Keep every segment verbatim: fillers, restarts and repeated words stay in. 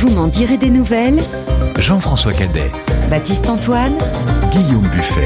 Vous m'en direz des nouvelles. Jean-François Cadet, Baptiste Antoine, Guillaume Buffet.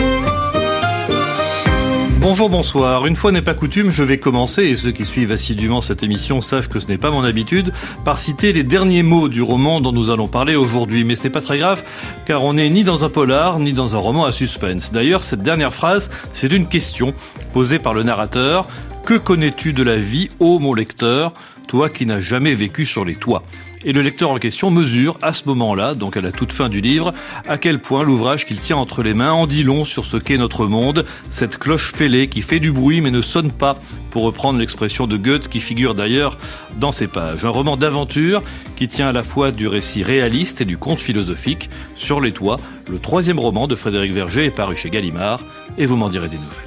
Bonjour, bonsoir. Une fois n'est pas coutume, je vais commencer, et ceux qui suivent assidûment cette émission savent que ce n'est pas mon habitude, par citer les derniers mots du roman dont nous allons parler aujourd'hui. Mais ce n'est pas très grave, car on n'est ni dans un polar, ni dans un roman à suspense. D'ailleurs, cette dernière phrase, c'est une question posée par le narrateur. Que connais-tu de la vie, ô mon lecteur, toi qui n'as jamais vécu sur les toits ? Et le lecteur en question mesure, à ce moment-là, donc à la toute fin du livre, à quel point l'ouvrage qu'il tient entre les mains en dit long sur ce qu'est notre monde, cette cloche fêlée qui fait du bruit mais ne sonne pas, pour reprendre l'expression de Goethe qui figure d'ailleurs dans ces pages. Un roman d'aventure qui tient à la fois du récit réaliste et du conte philosophique. Sur les toits, le troisième roman de Frédéric Verger est paru chez Gallimard, et vous m'en direz des nouvelles.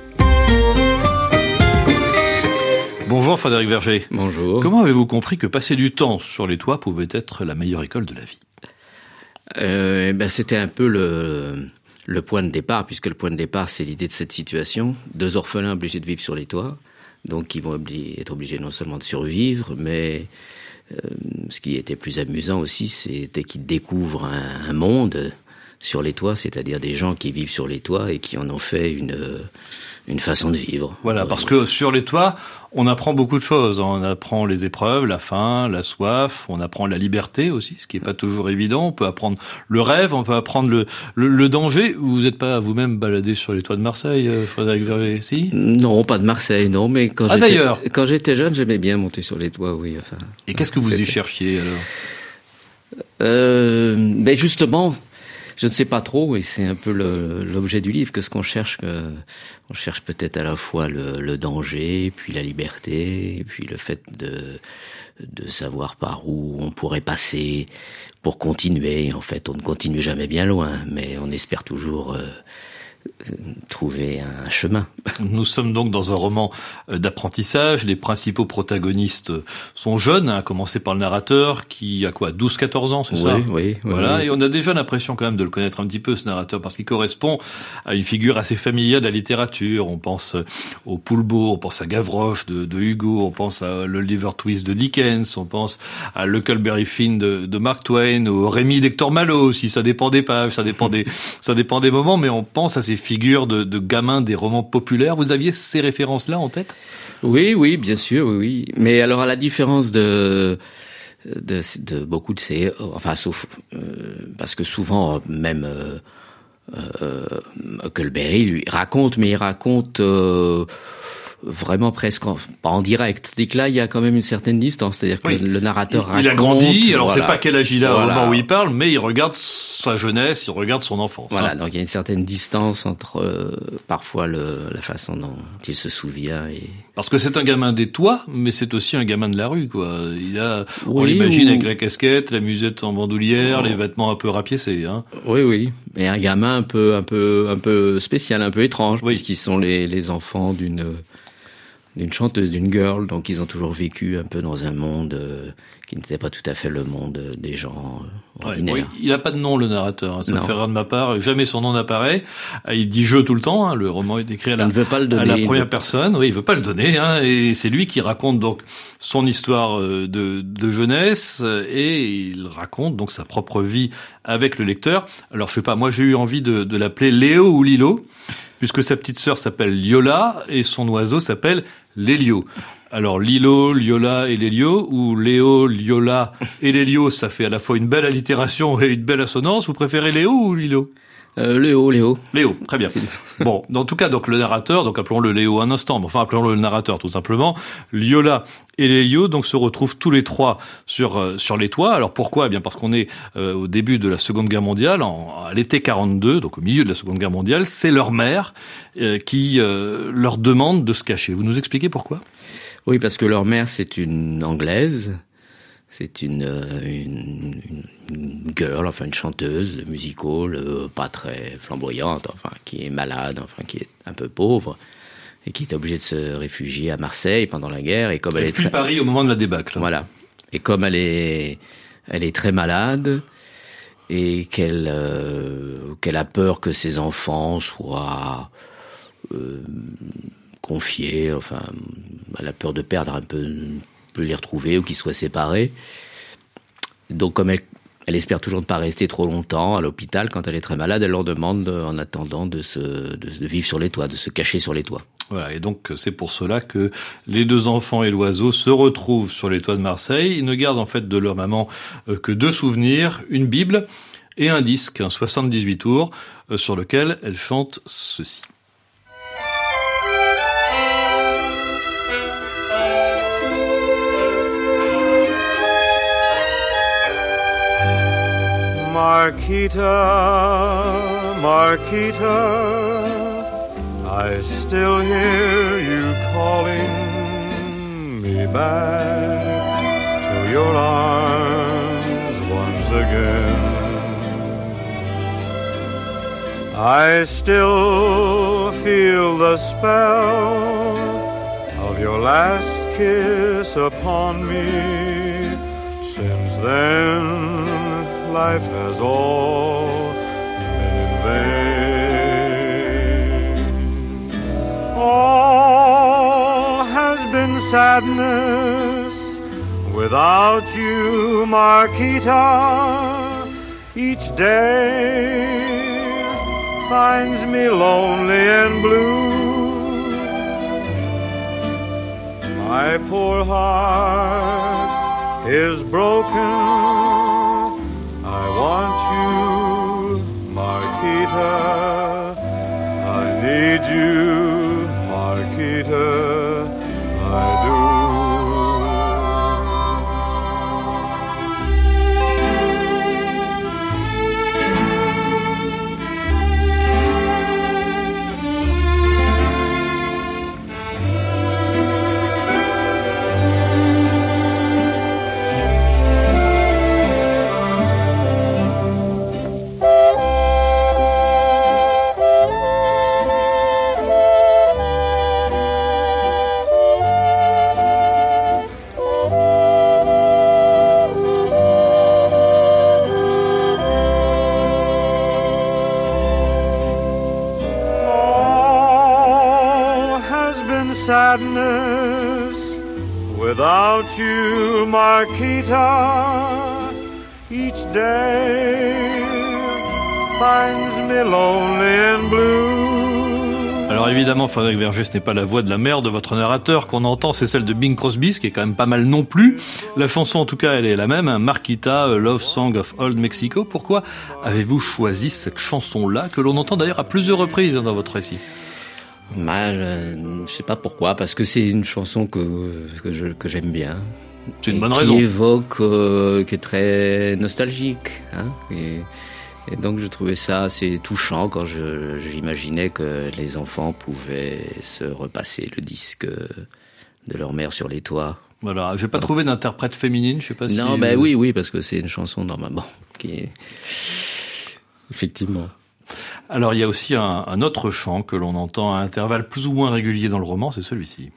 Bonjour Frédéric Verger. Bonjour. Comment avez-vous compris que passer du temps sur les toits pouvait être la meilleure école de la vie ? euh, ben C'était un peu le, le point de départ, puisque le point de départ, c'est l'idée de cette situation. Deux orphelins obligés de vivre sur les toits, donc ils vont obli- être obligés non seulement de survivre, mais euh, ce qui était plus amusant aussi, c'était qu'ils découvrent un, un monde sur les toits, c'est-à-dire des gens qui vivent sur les toits et qui en ont fait une... une façon de vivre. Voilà, parce que sur les toits, on apprend beaucoup de choses. On apprend les épreuves, la faim, la soif, on apprend la liberté aussi, ce qui n'est pas toujours évident. On peut apprendre le rêve, on peut apprendre le, le, le danger. Vous n'êtes pas vous-même baladé sur les toits de Marseille, Frédéric Verger, si ? Non, pas de Marseille, non, mais quand, ah, j'étais, d'ailleurs. quand j'étais jeune, j'aimais bien monter sur les toits, oui. Enfin, Et qu'est-ce que vous c'était... y cherchiez alors ? euh, Ben justement... Je ne sais pas trop, et c'est un peu le, l'objet du livre, que ce qu'on cherche, que, on cherche peut-être à la fois le, le danger, puis la liberté, et puis le fait de, de savoir par où on pourrait passer pour continuer. En fait, on ne continue jamais bien loin, mais on espère toujours euh, trouver un chemin. Nous sommes donc dans un roman d'apprentissage. Les principaux protagonistes sont jeunes, à commencer par le narrateur, qui a quoi, douze quatorze ans, c'est oui, ça ? Oui, oui. Voilà, oui. et on a déjà l'impression quand même de le connaître un petit peu, ce narrateur, parce qu'il correspond à une figure assez familière de la littérature. On pense au Poulbeau, on pense à Gavroche de, de Hugo, on pense à l'Oliver Twist de Dickens, on pense à l'Huckleberry Finn de, de Mark Twain, au Rémi d'Hector Malot aussi. Ça dépend des pages, ça dépend des, ça dépend des moments, mais on pense à ces figures de, de gamins des romans populaires. Vous aviez ces références-là en tête ? Oui, oui, bien sûr, oui, oui. Mais alors, à la différence de, de, de beaucoup de ces, enfin, sauf, euh, parce que souvent, même, euh, euh, Huckleberry, lui, raconte, mais il raconte, euh, vraiment presque en, pas en direct. Dès que là, il y a quand même une certaine distance, c'est-à-dire que oui. le, le narrateur il, raconte. Il a grandi, alors voilà. c'est pas quel âge il a voilà. au moment où il parle, mais il regarde sa jeunesse, il regarde son enfance. Voilà, hein. Donc il y a une certaine distance entre euh, parfois le, la façon dont il se souvient et... Parce que c'est un gamin des toits, mais c'est aussi un gamin de la rue, quoi. Il a, oui, on l'imagine ou... avec la casquette, la musette en bandoulière, oh. les vêtements un peu rapiécés, hein. Oui, oui. Et un gamin un peu, un peu, un peu spécial, un peu étrange, oui. puisqu'ils sont les, les enfants d'une, d'une chanteuse, d'une girl, donc ils ont toujours vécu un peu dans un monde euh, qui n'était pas tout à fait le monde des gens euh, ordinaires. Ouais, oui, il n'a pas de nom, le narrateur, hein, ça me fait rire de ma part, jamais son nom n'apparaît, il dit « je » tout le temps, hein, le roman est écrit à la, il ne veut pas le donner, à la première veut... personne, oui, il veut pas le donner, hein, et c'est lui qui raconte donc son histoire de, de jeunesse, et il raconte donc sa propre vie avec le lecteur. Alors je sais pas, moi j'ai eu envie de, de l'appeler Léo ou Lilo, puisque sa petite sœur s'appelle Liola, et son oiseau s'appelle Lélio. Alors Lilo, Liola et Lélio, ou Léo, Liola et Lélio, ça fait à la fois une belle allitération et une belle assonance. Vous préférez Léo ou Lilo ? Euh, Léo, Léo. Léo, très bien. Bon, en tout cas, donc le narrateur, donc appelons-le Léo un instant, mais enfin appelons-le le narrateur tout simplement. Liola et Lélio donc se retrouvent tous les trois sur euh, sur les toits. Alors pourquoi ? Eh bien parce qu'on est euh, au début de la Seconde Guerre mondiale, en, à l'été quarante-deux, donc au milieu de la Seconde Guerre mondiale. C'est leur mère euh, qui euh, leur demande de se cacher. Vous nous expliquez pourquoi ? Oui, parce que leur mère, c'est une Anglaise, c'est une, une, une girl, enfin une chanteuse de musical, euh, pas très flamboyante, enfin qui est malade, enfin qui est un peu pauvre, et qui est obligée de se réfugier à Marseille pendant la guerre. Et comme elle, elle est fuit très... Paris au moment de la débâcle. Voilà. Et comme elle est, elle est très malade, et qu'elle, euh, qu'elle a peur que ses enfants soient euh, confiés, enfin, elle a peur de perdre un peu, de les retrouver ou qu'ils soient séparés. Donc comme elle, elle espère toujours ne pas rester trop longtemps à l'hôpital, quand elle est très malade, elle leur demande en attendant de, se, de, de vivre sur les toits, de se cacher sur les toits. Voilà, et donc c'est pour cela que les deux enfants et l'oiseau se retrouvent sur les toits de Marseille. Ils ne gardent en fait de leur maman que deux souvenirs, une Bible et un disque, un soixante-dix-huit tours, sur lequel elle chante ceci. Marquita, Marquita, I still hear you calling me back to your arms once again. I still feel the spell of your last kiss upon me. Since then, life has all been in vain. All has been sadness without you, Marquita. Each day finds me lonely and blue. My poor heart is broken. I want you, Marquita. I need you, Marquita. I do. Sadness without you, Marquita. Each day finds me lonely and blue. Alors évidemment, Frédéric Verger, ce n'est pas la voix de la mère de votre narrateur qu'on entend, c'est celle de Bing Crosby, ce qui est quand même pas mal non plus. La chanson, en tout cas, elle est la même, hein, Marquita, A Love Song of Old Mexico. Pourquoi avez-vous choisi cette chanson-là, que l'on entend d'ailleurs à plusieurs reprises dans votre récit? Bah, je, je sais pas pourquoi, parce que c'est une chanson que que je que j'aime bien. C'est une bonne qui raison. Qui évoque, euh, qui est très nostalgique, hein. Et, et donc je trouvais ça assez touchant quand je j'imaginais que les enfants pouvaient se repasser le disque de leur mère sur les toits. Voilà, j'ai pas donc, trouvé d'interprète féminine, je sais pas si. Non, ben oui, oui, parce que c'est une chanson normalement qui est effectivement. Alors il y a aussi un, un autre chant que l'on entend à intervalles plus ou moins réguliers dans le roman, c'est celui-ci.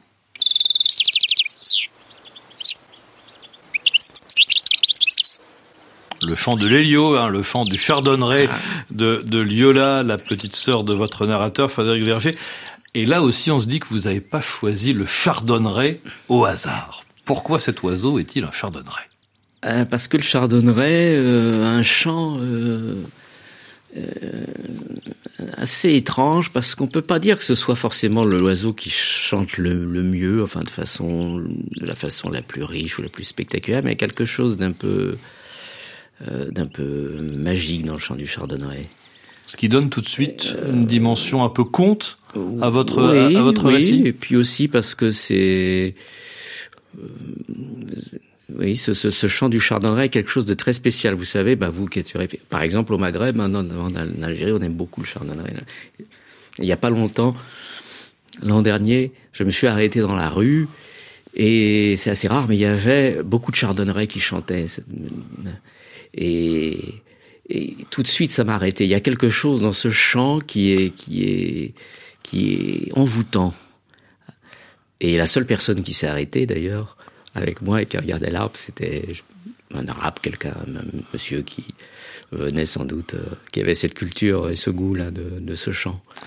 Le chant de l'Hélio, hein, le chant du chardonneret de, de Liola, la petite sœur de votre narrateur, Frédéric Verger. Et là aussi, on se dit que vous n'avez pas choisi le chardonneret au hasard. Pourquoi cet oiseau est-il un chardonneret ? euh, Parce que le chardonneret euh, a un chant... Euh... Euh, assez étrange, parce qu'on peut pas dire que ce soit forcément l'oiseau qui chante le, le mieux, enfin de façon, de la façon la plus riche ou la plus spectaculaire, mais quelque chose d'un peu, euh, d'un peu magique dans le chant du chardonneret. Ce qui donne tout de suite euh, une dimension un peu conte à votre, oui, à, à votre oui, récit. Et puis aussi parce que c'est, euh, oui, ce, ce, ce chant du chardonneret est quelque chose de très spécial. Vous savez, bah vous qui êtes par exemple au Maghreb, en, en Algérie, on aime beaucoup le chardonneret. Il n'y a pas longtemps, l'an dernier, je me suis arrêté dans la rue et c'est assez rare, mais il y avait beaucoup de chardonnerets qui chantaient. Et, et tout de suite, ça m'a arrêté. Il y a quelque chose dans ce chant qui est qui est qui est envoûtant. Et la seule personne qui s'est arrêtée, d'ailleurs, avec moi et qui regardait l'arbre, c'était un arabe, quelqu'un, un monsieur qui venait sans doute, euh, qui avait cette culture et ce goût-là de, de ce chant.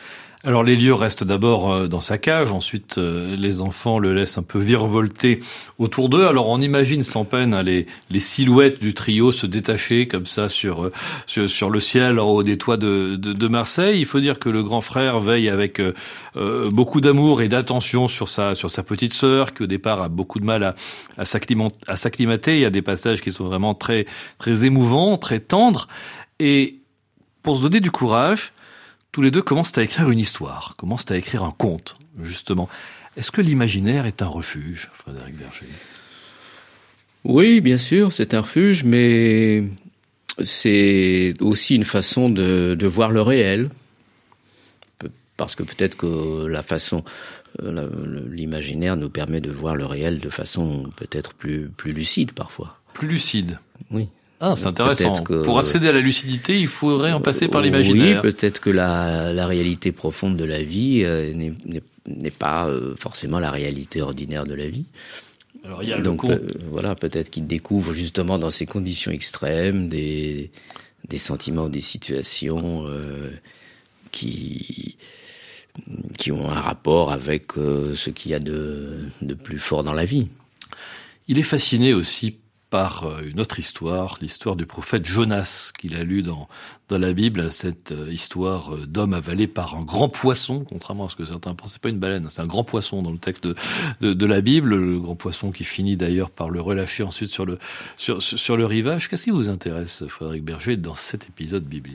Alors l'Hélieu reste d'abord dans sa cage, ensuite les enfants le laissent un peu virevolter autour d'eux. Alors on imagine sans peine hein, les, les silhouettes du trio se détacher comme ça sur, sur, sur le ciel en haut des toits de, de, de Marseille. Il faut dire que le grand frère veille avec euh, beaucoup d'amour et d'attention sur sa, sur sa petite sœur, qui au départ a beaucoup de mal à, à, s'acclimater, à s'acclimater. Il y a des passages qui sont vraiment très, très émouvants, très tendres. Et pour se donner du courage, tous les deux commencent à écrire une histoire, commencent à écrire un conte, justement. Est-ce que l'imaginaire est un refuge, Frédéric Berger ? Oui, bien sûr, c'est un refuge, mais c'est aussi une façon de, de voir le réel. Parce que peut-être que la façon, la, l'imaginaire nous permet de voir le réel de façon peut-être plus, plus lucide parfois. Plus lucide ? Oui. Ah, c'est intéressant. Que, Pour accéder à la lucidité, il faudrait en passer par l'imaginaire. Oui, peut-être que la, la réalité profonde de la vie euh, n'est, n'est, n'est pas euh, forcément la réalité ordinaire de la vie. Alors, il y a Donc, le euh, voilà, peut-être qu'il découvre justement dans ces conditions extrêmes des, des sentiments, des situations euh, qui, qui ont un rapport avec euh, ce qu'il y a de, de plus fort dans la vie. Il est fasciné aussi par une autre histoire, l'histoire du prophète Jonas, qu'il a lu dans, dans la Bible, cette histoire d'homme avalé par un grand poisson, contrairement à ce que certains pensent, c'est pas une baleine, c'est un grand poisson dans le texte de, de, de la Bible, le grand poisson qui finit d'ailleurs par le relâcher ensuite sur le, sur, sur le rivage. Qu'est-ce qui vous intéresse, Frédéric Berger, dans cet épisode biblique ?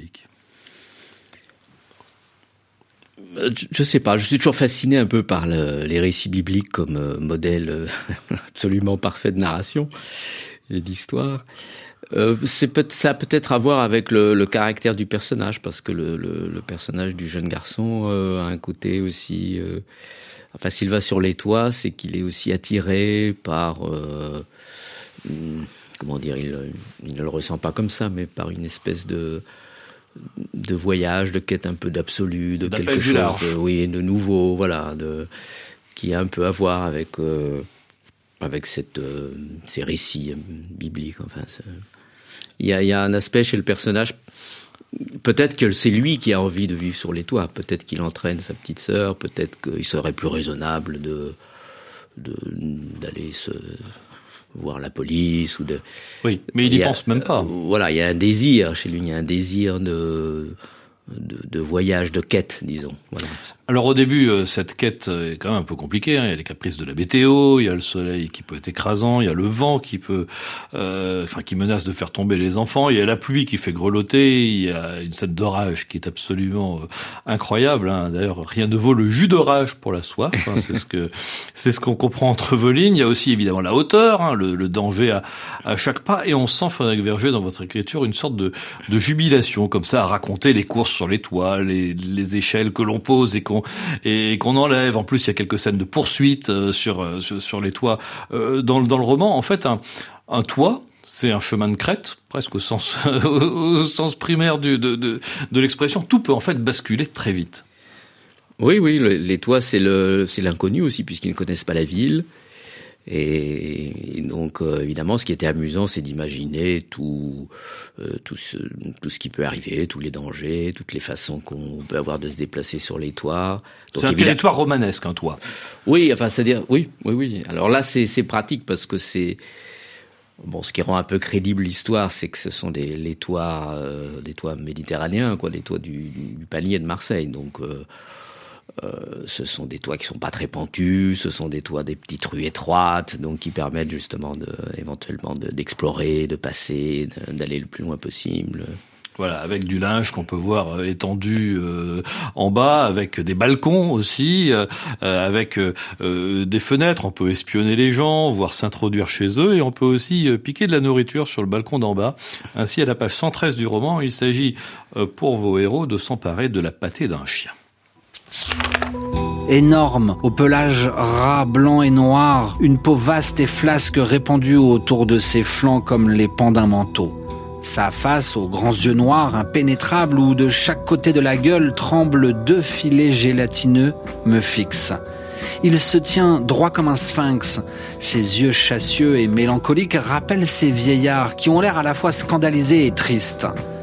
Je sais pas, je suis toujours fasciné un peu par le, les récits bibliques comme modèle absolument parfait de narration et d'histoire. Euh, c'est peut- ça a peut-être à voir avec le, le caractère du personnage, parce que le, le, le personnage du jeune garçon euh, a un côté aussi... Euh, enfin, s'il va sur les toits, c'est qu'il est aussi attiré par... Euh, comment dire, il, il ne le ressent pas comme ça, mais par une espèce de... de voyage, de quête un peu d'absolu, de D'appel quelque chose large. de, oui, de nouveau, voilà, de, qui a un peu à voir avec... Euh, avec cette, euh, ces récits bibliques. Enfin, il y a, il y a un aspect chez le personnage, peut-être que c'est lui qui a envie de vivre sur les toits, peut-être qu'il entraîne sa petite sœur, peut-être qu'il serait plus raisonnable de, de d'aller se voir la police ou de. Oui, mais il n'y pense même pas. Euh, voilà, il y a un désir chez lui, il y a un désir de. De, de voyage, de quête, disons. Voilà. Alors au début, euh, cette quête est quand même un peu compliquée. Hein. Il y a les caprices de la météo, il y a le soleil qui peut être écrasant, il y a le vent qui peut, euh, enfin qui menace de faire tomber les enfants, il y a la pluie qui fait grelotter, il y a une scène d'orage qui est absolument euh, incroyable. Hein. D'ailleurs, rien ne vaut le jus d'orage pour la soif. Hein. c'est ce que c'est ce qu'on comprend entre vos lignes. Il y a aussi évidemment la hauteur, hein, le, le danger à, à chaque pas, et on sent, Frédéric Berger, dans votre écriture, une sorte de, de jubilation, comme ça, à raconter les courses sur les toits, les, les échelles que l'on pose et qu'on et qu'on enlève. En plus, il y a quelques scènes de poursuite euh, sur, euh, sur sur les toits euh, dans dans le roman. En fait, un un toit, c'est un chemin de crête, presque au sens au sens primaire du, de de de l'expression. Tout peut en fait basculer très vite. Oui, oui, le, les toits, c'est le c'est l'inconnu aussi, puisqu'ils ne connaissent pas la ville. Et, et donc, euh, évidemment, ce qui était amusant, c'est d'imaginer tout, euh, tout, ce, tout ce qui peut arriver, tous les dangers, toutes les façons qu'on peut avoir de se déplacer sur les toits. Donc, c'est un évidemment... territoire romanesque, un toit. Oui, enfin, c'est-à-dire, oui, oui, oui. Alors là, c'est, c'est pratique parce que c'est... Bon, ce qui rend un peu crédible l'histoire, c'est que ce sont des, les toits, euh, des toits méditerranéens, quoi, des toits du, du panier de Marseille. Donc... Euh, Euh, ce sont des toits qui sont pas très pentus, ce sont des toits des petites rues étroites, donc qui permettent justement de, éventuellement de, d'explorer, de passer, de, d'aller le plus loin possible. Voilà, avec du linge qu'on peut voir étendu euh, en bas, avec des balcons aussi, euh, avec euh, des fenêtres. On peut espionner les gens, voire s'introduire chez eux, et on peut aussi euh, piquer de la nourriture sur le balcon d'en bas. Ainsi, à la page cent treize du roman, il s'agit euh, pour vos héros de s'emparer de la pâtée d'un chien. Énorme, au pelage ras, blanc et noir, une peau vaste et flasque répandue autour de ses flancs comme les pans d'un manteau. Sa face, aux grands yeux noirs, impénétrables, où de chaque côté de la gueule tremblent deux filets gélatineux, me fixe. Il se tient droit comme un sphinx. Ses yeux chassieux et mélancoliques rappellent ces vieillards qui ont l'air à la fois scandalisés et tristes.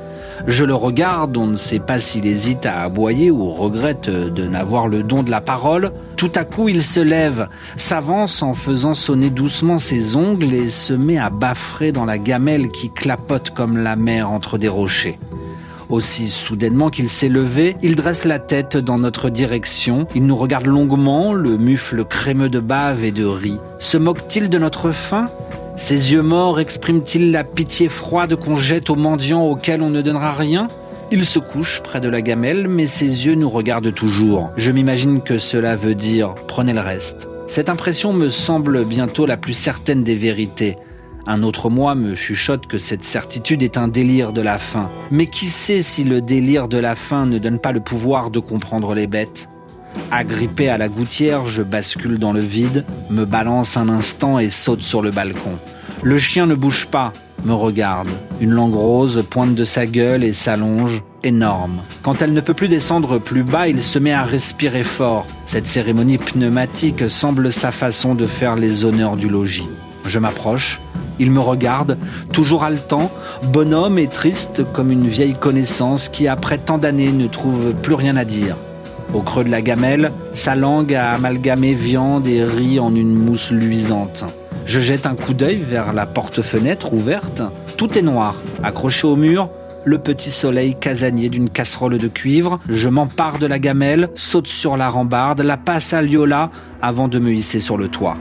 Je le regarde, on ne sait pas s'il hésite à aboyer ou regrette de n'avoir le don de la parole. Tout à coup, il se lève, s'avance en faisant sonner doucement ses ongles et se met à bâfrer dans la gamelle qui clapote comme la mer entre des rochers. Aussi soudainement qu'il s'est levé, il dresse la tête dans notre direction. Il nous regarde longuement, le mufle crémeux de bave et de riz. Se moque-t-il de notre faim ? Ses yeux morts expriment-ils la pitié froide qu'on jette aux mendiants auxquels on ne donnera rien ? Il se couche près de la gamelle, mais ses yeux nous regardent toujours. Je m'imagine que cela veut dire « prenez le reste ». Cette impression me semble bientôt la plus certaine des vérités. Un autre moi me chuchote que cette certitude est un délire de la faim. Mais qui sait si le délire de la faim ne donne pas le pouvoir de comprendre les bêtes ? Agrippé à la gouttière, je bascule dans le vide, me balance un instant et saute sur le balcon. Le chien ne bouge pas, me regarde. Une langue rose pointe de sa gueule et s'allonge, énorme. Quand elle ne peut plus descendre plus bas, il se met à respirer fort. Cette cérémonie pneumatique semble sa façon de faire les honneurs du logis. Je m'approche, il me regarde, toujours haletant, bonhomme et triste comme une vieille connaissance qui, après tant d'années, ne trouve plus rien à dire. Au creux de la gamelle, sa langue a amalgamé viande et riz en une mousse luisante. Je jette un coup d'œil vers la porte-fenêtre ouverte. Tout est noir. Accroché au mur, le petit soleil casanier d'une casserole de cuivre. Je m'empare de la gamelle, saute sur la rambarde, la passe à Liola avant de me hisser sur le toit.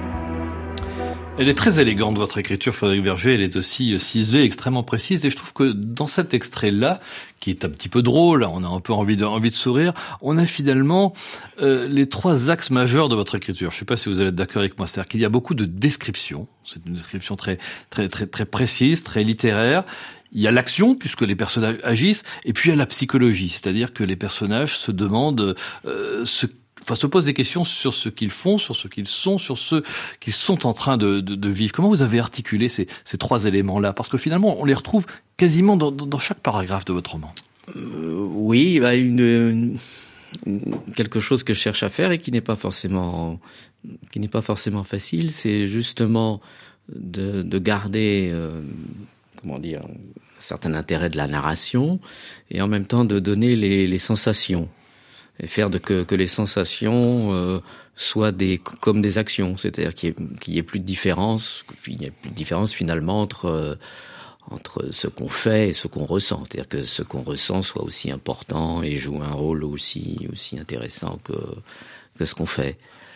Elle est très élégante, votre écriture, Frédéric Verger. Elle est aussi ciselée, extrêmement précise. Et je trouve que dans cet extrait-là, qui est un petit peu drôle, on a un peu envie de, envie de sourire, on a finalement euh, les trois axes majeurs de votre écriture. Je ne sais pas si vous allez être d'accord avec moi. C'est-à-dire qu'il y a beaucoup de descriptions. C'est une description très, très, très, très précise, très littéraire. Il y a l'action, puisque les personnages agissent. Et puis il y a la psychologie. C'est-à-dire que les personnages se demandent euh, ce Enfin, se pose des questions sur ce qu'ils font, sur ce qu'ils sont, sur ce qu'ils sont en train de, de, de vivre. Comment vous avez articulé ces, ces trois éléments-là ? Parce que finalement, on les retrouve quasiment dans, dans chaque paragraphe de votre roman. Euh, oui, bah une, une, quelque chose que je cherche à faire et qui n'est pas forcément, qui n'est pas forcément facile, c'est justement de, de garder, euh, comment dire, un certain intérêt de la narration et en même temps de donner les, les sensations. Et faire de que, que les sensations euh, soient des comme des actions, c'est-à-dire qu'il y ait, qu'il y ait plus de différence, qu'il y ait plus de différence finalement entre euh, entre ce qu'on fait et ce qu'on ressent, c'est-à-dire que ce qu'on ressent soit aussi important et joue un rôle aussi aussi intéressant que que ce qu'on fait.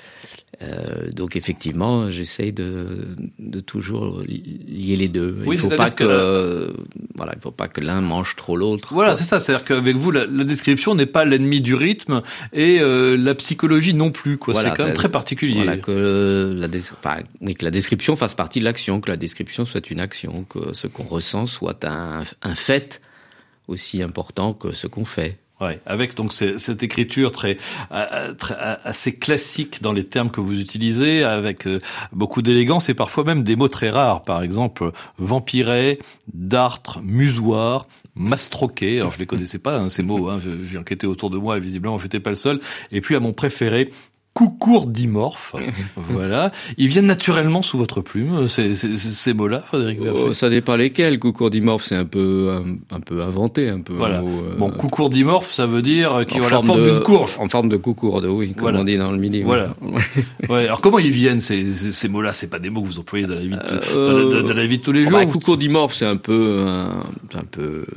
Euh, donc effectivement, j'essaye de, de toujours lier les deux. Oui, il faut pas que, que euh, voilà, il faut pas que l'un mange trop l'autre. Voilà, c'est ça. C'est-à-dire qu'avec vous, la, la description n'est pas l'ennemi du rythme et euh, la psychologie non plus. Quoi. Voilà, c'est quand même très particulier. Voilà, que la, des, enfin, oui, que la description fasse partie de l'action, que la description soit une action, que ce qu'on ressent soit un, un fait aussi important que ce qu'on fait. Ouais, avec donc cette écriture très, très assez classique dans les termes que vous utilisez, avec beaucoup d'élégance et parfois même des mots très rares. Par exemple, vampiret, dartre, musoir, mastroquet. Alors je les connaissais pas hein, ces mots. Hein, j'ai enquêté autour de moi et visiblement j'étais pas le seul. Et puis à mon préféré, coucourdimorphe. Voilà. Ils viennent naturellement sous votre plume, ces, ces, ces mots-là, Frédéric Verger. Oh, ça dépend lesquels. Coucourdimorphe, c'est un peu, un, un peu inventé, un peu. Voilà. Un mot, euh... Bon, coucourdimorphe, ça veut dire qu'il a la forme d'une courge. En forme de coucourde, oui, comme voilà. On dit dans le milieu. Voilà. Ouais. Alors comment ils viennent ces, ces, ces mots-là ? C'est pas des mots que vous employez dans la vie de, euh, dans la, dans la vie de tous les jours. Bah, coucourdimorphe, c'est un peu, un, un peu,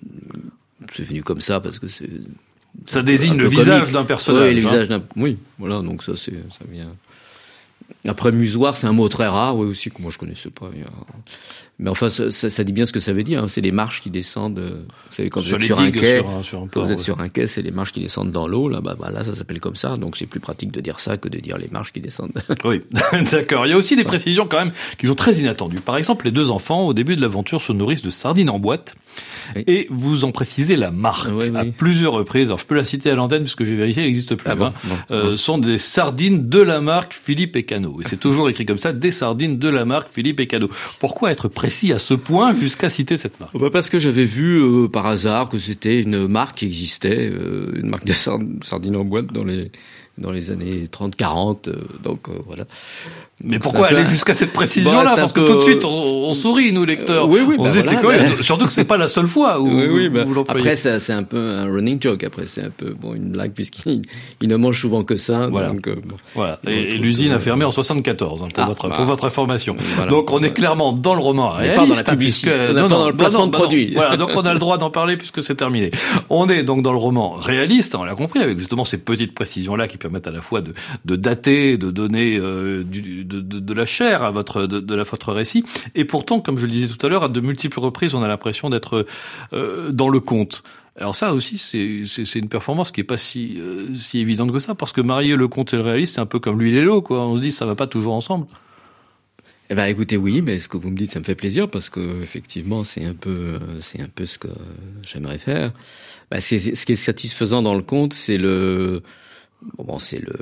c'est venu comme ça parce que c'est. Ça désigne le visage d'un personnage. Oui, le hein. visage d'un. Oui, voilà. Donc ça, c'est, ça vient. Après, musoir, c'est un mot très rare, oui aussi que moi je connaissais pas. Mais enfin, ça, ça, ça dit bien ce que ça veut dire. Hein. C'est les marches qui descendent. Vous savez, quand sur vous êtes sur un quai, sur un, sur un port, quand vous êtes ouais. sur un quai, c'est les marches qui descendent dans l'eau. Là, bah, bah, là, ça s'appelle comme ça. Donc, c'est plus pratique de dire ça que de dire les marches qui descendent. Oui, d'accord. Il y a aussi des précisions quand même qui sont très inattendues. Par exemple, les deux enfants, au début de l'aventure, se nourrissent de sardines en boîte. Oui. Et vous en précisez la marque oui, oui. à plusieurs reprises. Alors, je peux la citer à l'antenne puisque j'ai vérifié, elle n'existe plus. Ah bon, hein. bon, euh, bon. sont des sardines de la marque Philippe et Cano. Et c'est toujours écrit comme ça, des sardines de la marque Philippe et Cano. Pourquoi être précis à ce point jusqu'à citer cette marque ? Bah parce que j'avais vu euh, par hasard que c'était une marque qui existait, euh, une marque de sardines en boîte dans les dans les années trente quarante, euh, donc euh, voilà. Mais Donc, pourquoi c'est un aller peu- jusqu'à cette précision-là? Bah, c'est un Parce que peu- tout de suite, on, on sourit, nous, lecteurs. Oui, oui, on bah se dit, c'est voilà, quoi? Surtout que c'est pas la seule fois où, Oui, oui, bah, où vous l'employez. après, ça, c'est un peu un running joke. Après, c'est un peu bon une blague puisqu'il il ne mange souvent que ça. Voilà. Donc, euh, bon. Voilà. Bon, Et, et truc, l'usine euh, a fermé en soixante-quatorze, hein, pour, Ah, votre, bah. pour votre information. Voilà. Donc, on est Ouais. clairement dans le roman n'est réaliste. pas dans la hein, publicité, puisque- on n'est pas dans le bah placement de bah non. produit. Voilà. Donc, on a le droit d'en parler puisque c'est terminé. On est donc dans le roman réaliste, on l'a compris, avec justement ces petites précisions-là qui permettent à la fois de, de dater, de donner euh, du, de, de, de la chair à votre, de, de la, votre récit. Et pourtant, comme je le disais tout à l'heure, à de multiples reprises, on a l'impression d'être euh, dans le conte. Alors ça aussi, c'est, c'est, c'est une performance qui est pas si, euh, si évidente que ça, parce que marier le conte et le réaliste, c'est un peu comme l'huile et l'eau, quoi. On se dit, ça va pas toujours ensemble. Eh ben, écoutez, oui, mais ce que vous me dites, ça me fait plaisir parce que effectivement, c'est un peu, euh, c'est un peu ce que j'aimerais faire. Bah, c'est, c'est- ce qui est satisfaisant dans le conte, c'est le, bon, bon, c'est le,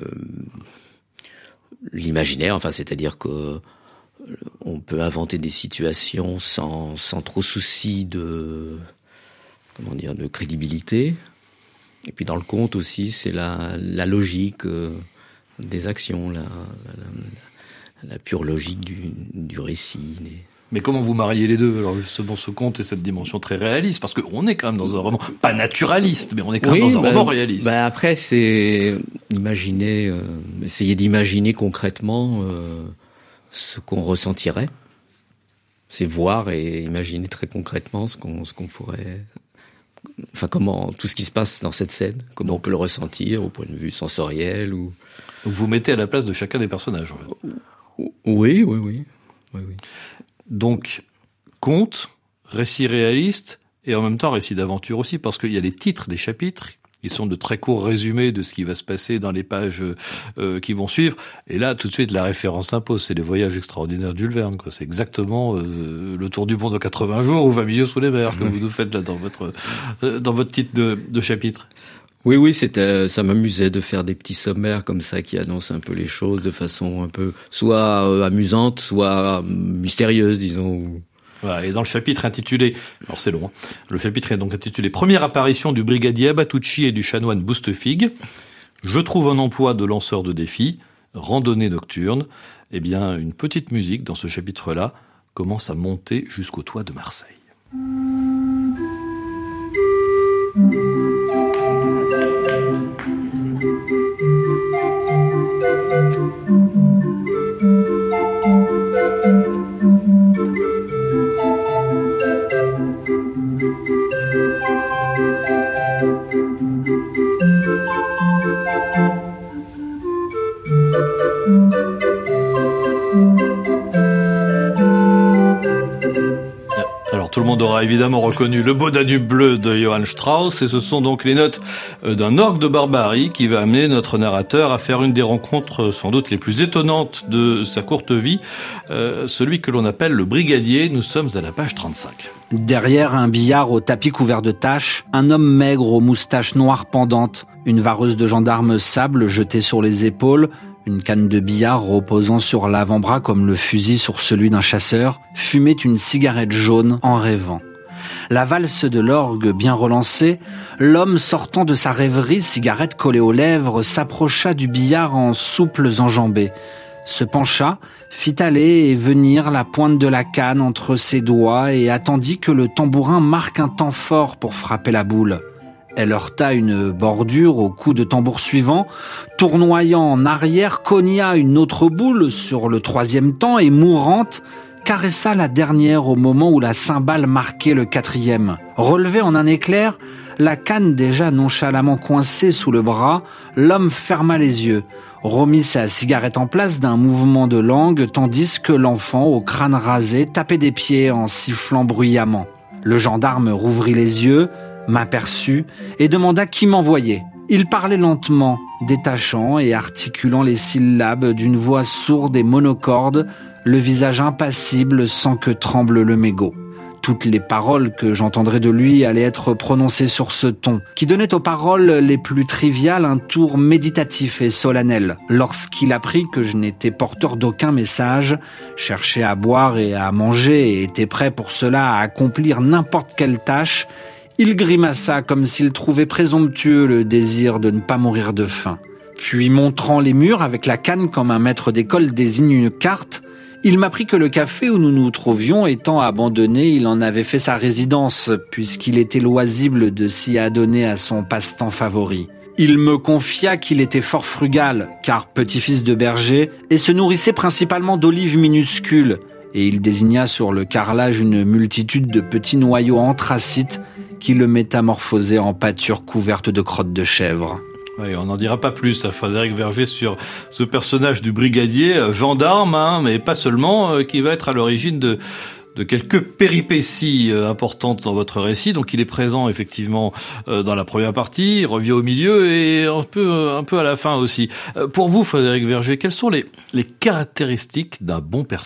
l'imaginaire. Enfin, c'est-à-dire que euh, on peut inventer des situations sans, sans trop souci de, comment dire, de crédibilité. Et puis dans le conte aussi, c'est la, la logique euh, des actions, la, la, la pure logique du, du récit. des- Mais comment vous mariez les deux? Alors justement, ce conte et cette dimension très réaliste, parce qu'on est quand même dans un roman, pas naturaliste, mais on est quand même dans un bah, roman réaliste. bah après, c'est imaginer, euh, essayer d'imaginer concrètement euh, ce qu'on ressentirait. C'est voir et imaginer très concrètement ce qu'on, ce qu'on pourrait, enfin comment tout ce qui se passe dans cette scène, comment on peut le ressentir au point de vue sensoriel ou. Vous vous mettez à la place de chacun des personnages. En fait. Oui, oui, oui, oui, oui. Donc, conte, récit réaliste, et en même temps récit d'aventure aussi, parce qu'il y a les titres des chapitres, qui sont de très courts résumés de ce qui va se passer dans les pages euh, qui vont suivre. Et là, tout de suite, la référence s'impose. C'est les voyages extraordinaires de Jules Verne, quoi. C'est exactement euh, le tour du monde en quatre-vingts jours ou vingt milieux sous les mers que vous nous faites là dans votre euh, dans votre titre de, de chapitre. Oui, oui, c'était, ça m'amusait de faire des petits sommaires comme ça qui annoncent un peu les choses de façon un peu soit euh, amusante, soit euh, mystérieuse, disons. ou- Voilà, et dans le chapitre intitulé, alors c'est long, hein, le chapitre est donc intitulé « Première apparition du brigadier Abatucci et du chanoine Boustefig. Je trouve un emploi de lanceur de défis, randonnée nocturne. » Eh bien, une petite musique dans ce chapitre-là commence à monter jusqu'au toit de Marseille. Alors tout le monde aura évidemment reconnu le beau Danube bleu de Johann Strauss, et ce sont donc les notes euh, d'un orgue de barbarie qui va amener notre narrateur à faire une des rencontres euh, sans doute les plus étonnantes de sa courte vie, euh, celui que l'on appelle le brigadier. Nous sommes à la page trente-cinq. Derrière un billard au tapis couvert de taches, un homme maigre aux moustaches noires pendantes, une vareuse de gendarme sable jetée sur les épaules, une canne de billard reposant sur l'avant-bras comme le fusil sur celui d'un chasseur, fumait une cigarette jaune en rêvant. La valse de l'orgue bien relancée, l'homme sortant de sa rêverie, cigarette collée aux lèvres, s'approcha du billard en souples enjambées, se pencha, fit aller et venir la pointe de la canne entre ses doigts et attendit que le tambourin marque un temps fort pour frapper la boule. Elle heurta une bordure au coup de tambour suivant, tournoyant en arrière, cogna une autre boule sur le troisième temps et, mourante, caressa la dernière au moment où la cymbale marquait le quatrième. Relevée en un éclair, la canne déjà nonchalamment coincée sous le bras, l'homme ferma les yeux, remit sa cigarette en place d'un mouvement de langue, tandis que l'enfant, au crâne rasé, tapait des pieds en sifflant bruyamment. Le gendarme rouvrit les yeux, m'aperçut et demanda qui m'envoyait. Il parlait lentement, détachant et articulant les syllabes d'une voix sourde et monocorde, le visage impassible sans que tremble le mégot. Toutes les paroles que j'entendrais de lui allaient être prononcées sur ce ton, qui donnait aux paroles les plus triviales un tour méditatif et solennel. Lorsqu'il apprit que je n'étais porteur d'aucun message, cherchais à boire et à manger et était prêt pour cela à accomplir n'importe quelle tâche, il grimaça comme s'il trouvait présomptueux le désir de ne pas mourir de faim. Puis, montrant les murs avec la canne comme un maître d'école désigne une carte, il m'apprit que le café où nous nous trouvions étant abandonné, il en avait fait sa résidence, puisqu'il était loisible de s'y adonner à son passe-temps favori. Il me confia qu'il était fort frugal, car petit-fils de berger, et se nourrissait principalement d'olives minuscules, et il désigna sur le carrelage une multitude de petits noyaux anthracites qui le métamorphosaient en pâture couverte de crottes de chèvre. Oui, on n'en dira pas plus à Frédéric Verger sur ce personnage du brigadier, euh, gendarme, hein, mais pas seulement, euh, qui va être à l'origine de de quelques péripéties euh, importantes dans votre récit. Donc il est présent effectivement euh, dans la première partie, il revient au milieu et un peu euh, un peu à la fin aussi. Euh, pour vous, Frédéric Verger, quelles sont les les caractéristiques d'un bon personnage ?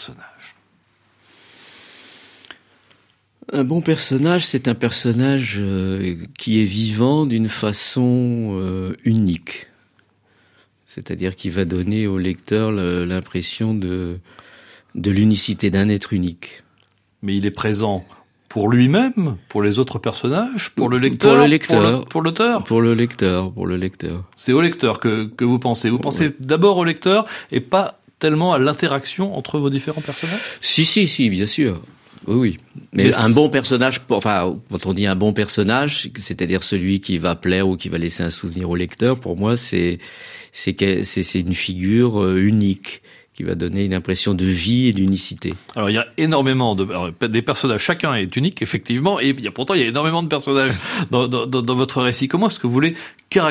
Un bon personnage, c'est un personnage euh, qui est vivant d'une façon euh, unique. C'est-à-dire qu'il va donner au lecteur le, l'impression de, de l'unicité d'un être unique. Mais il est présent pour lui-même, pour les autres personnages, pour le lecteur, pour le lecteur, pour, le, pour l'auteur. Pour le lecteur, pour le lecteur. C'est au lecteur que, que vous pensez. Vous pensez ouais. d'abord au lecteur et pas tellement à l'interaction entre vos différents personnages ? Si, si, si, bien sûr. Oui, oui. Mais, Mais un bon personnage, enfin, quand on dit un bon personnage, c'est-à-dire celui qui va plaire ou qui va laisser un souvenir au lecteur, pour moi, c'est, c'est, c'est, c'est une figure unique qui va donner une impression de vie et d'unicité. Alors il y a énormément de alors, des personnages, chacun est unique effectivement, et il y a pourtant il y a énormément de personnages dans, dans, dans votre récit. Comment est-ce que vous voulez caractériser ?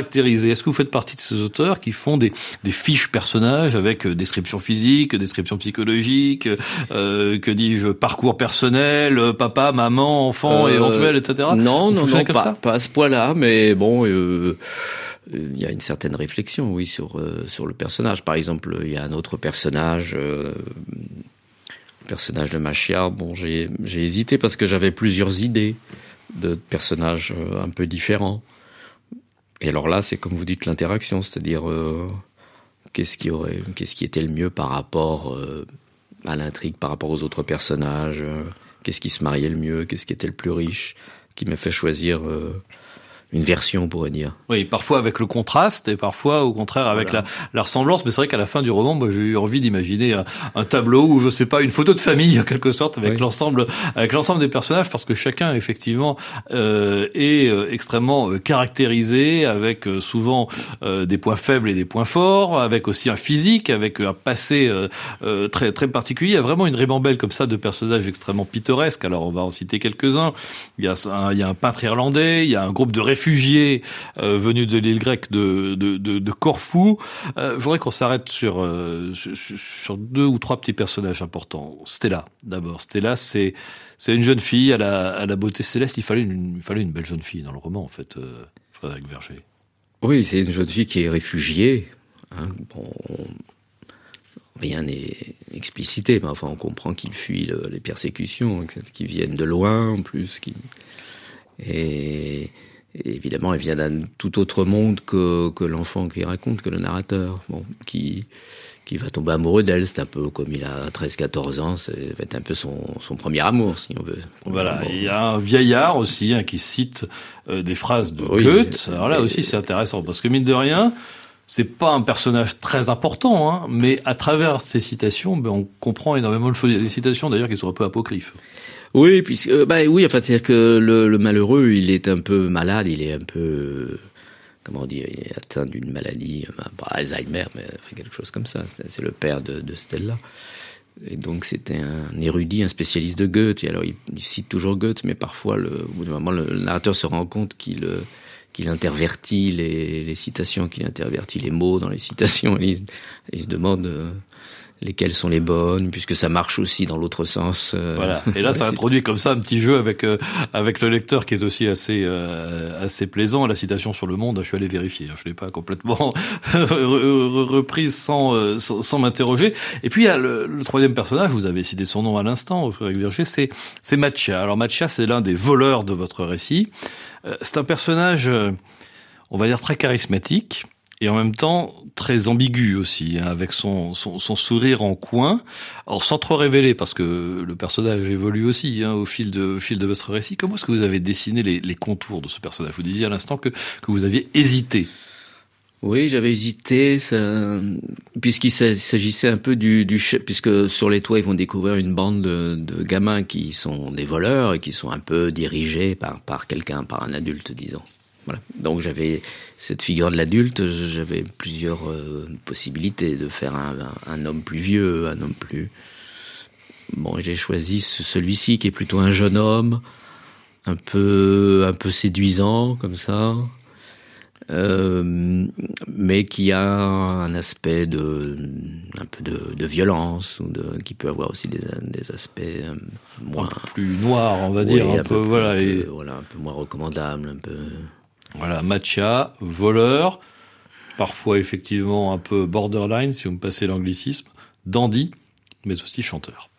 Est-ce que vous faites partie de ces auteurs qui font des, des fiches personnages avec euh, description physique, description psychologique, euh, que dis-je, parcours personnel, euh, papa, maman, enfant, euh, éventuel, et cetera. Non, vous non, non, pas, pas à ce point-là, mais bon. Euh... Il y a une certaine réflexion, oui, sur euh, sur le personnage. Par exemple, il y a un autre personnage, euh, le personnage de Machiar. Bon, j'ai j'ai hésité parce que j'avais plusieurs idées de personnages euh, un peu différents. Et alors là, c'est comme vous dites l'interaction, c'est-à-dire euh, qu'est-ce qui aurait, qu'est-ce qui était le mieux par rapport euh, à l'intrigue, par rapport aux autres personnages, euh, qu'est-ce qui se mariait le mieux, qu'est-ce qui était le plus riche, qui m'a fait choisir. Euh, Une version, on pourrait dire. Oui, parfois avec le contraste et parfois au contraire avec voilà. la, la ressemblance. Mais c'est vrai qu'à la fin du roman, moi, j'ai eu envie d'imaginer un, un tableau ou je sais pas, une photo de famille en quelque sorte avec oui. l'ensemble, avec l'ensemble des personnages, parce que chacun effectivement euh, est euh, extrêmement euh, caractérisé, avec euh, souvent euh, des points faibles et des points forts, avec aussi un physique, avec un passé euh, euh, très très particulier. Il y a vraiment une ribambelle comme ça de personnages extrêmement pittoresques. Alors on va en citer quelques-uns. Il y a un, il y a un peintre irlandais, il y a un groupe de réfugiés euh, venus de l'île grecque de, de, de, de Corfou. Euh, je voudrais qu'on s'arrête sur, euh, sur, sur deux ou trois petits personnages importants. Stella, d'abord. Stella, c'est, c'est une jeune fille à la, à la beauté céleste. Il fallait une, il fallait une belle jeune fille dans le roman, en fait, euh, Frédéric Verger. Oui, c'est une jeune fille qui est réfugiée. Hein, bon, rien n'est explicité, mais enfin, on comprend qu'il fuit le, les persécutions, qui viennent de loin, en plus. Qui... Et... Et évidemment, elle vient d'un tout autre monde que, que l'enfant qui raconte, que le narrateur, bon, qui, qui va tomber amoureux d'elle. C'est un peu comme il a treize quatorze ans, ça va être un peu son, son premier amour, si on veut. Voilà, il y a un vieillard aussi hein, qui cite euh, des phrases de oui, Goethe. Alors là et, aussi, c'est intéressant, parce que mine de rien, c'est pas un personnage très important, hein, mais à travers ces citations, ben, on comprend énormément de choses. Il y a des citations d'ailleurs qui sont un peu apocryphes. Oui, puisque euh, bah oui, enfin c'est-à-dire que le, le malheureux, il est un peu malade, il est un peu euh, comment dire, il est atteint d'une maladie, euh, pas Alzheimer, mais enfin, quelque chose comme ça. C'est, c'est le père de, de Stella, et donc c'était un érudit, un spécialiste de Goethe. Et alors il, il cite toujours Goethe, mais parfois, le, au bout d'un moment, le, le narrateur se rend compte qu'il qu'il intervertit les, les citations, qu'il intervertit les mots dans les citations. Et il, il se demande. Euh, lesquelles sont les bonnes, puisque ça marche aussi dans l'autre sens. Euh, voilà. Et là, ça introduit comme ça un petit jeu avec euh, avec le lecteur qui est aussi assez euh, assez plaisant. La citation sur le monde, je suis allé vérifier, hein, je l'ai pas complètement reprise sans, euh, sans sans m'interroger. Et puis il y a le, le troisième personnage, vous avez cité son nom à l'instant, Frédéric Verger, c'est c'est Macha. Alors Macha, c'est l'un des voleurs de votre récit. Euh, c'est un personnage, euh, on va dire très charismatique. Et en même temps, très ambigu aussi, hein, avec son, son, son sourire en coin. Alors, sans trop révéler, parce que le personnage évolue aussi hein, au fil de, au fil de votre récit. Comment est-ce que vous avez dessiné les, les contours de ce personnage ? Vous disiez à l'instant que, que vous aviez hésité. Oui, j'avais hésité, ça, puisqu'il s'agissait un peu du, du chef, puisque sur les toits ils vont découvrir une bande de, de gamins qui sont des voleurs et qui sont un peu dirigés par par quelqu'un, par un adulte, disons. Voilà. Donc j'avais cette figure de l'adulte, j'avais plusieurs euh, possibilités de faire un, un, un homme plus vieux, un homme plus. Bon, j'ai choisi celui-ci qui est plutôt un jeune homme, un peu un peu séduisant comme ça. Euh, mais qui a un aspect de un peu de, de violence, ou de qui peut avoir aussi des, des aspects euh, moins un peu plus noirs, on va dire, oui, un, un peu, peu voilà, un et peu, voilà, un peu moins recommandable, un peu. Voilà, macha, voleur, parfois effectivement un peu borderline, si vous me passez l'anglicisme, dandy, mais aussi chanteur.